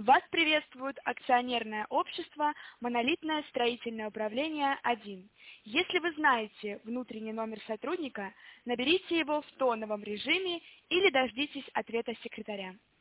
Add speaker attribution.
Speaker 1: Вас приветствует акционерное общество «Монолитное строительное управление 1». Если вы знаете внутренний номер сотрудника, наберите его в тоновом режиме или дождитесь ответа секретаря.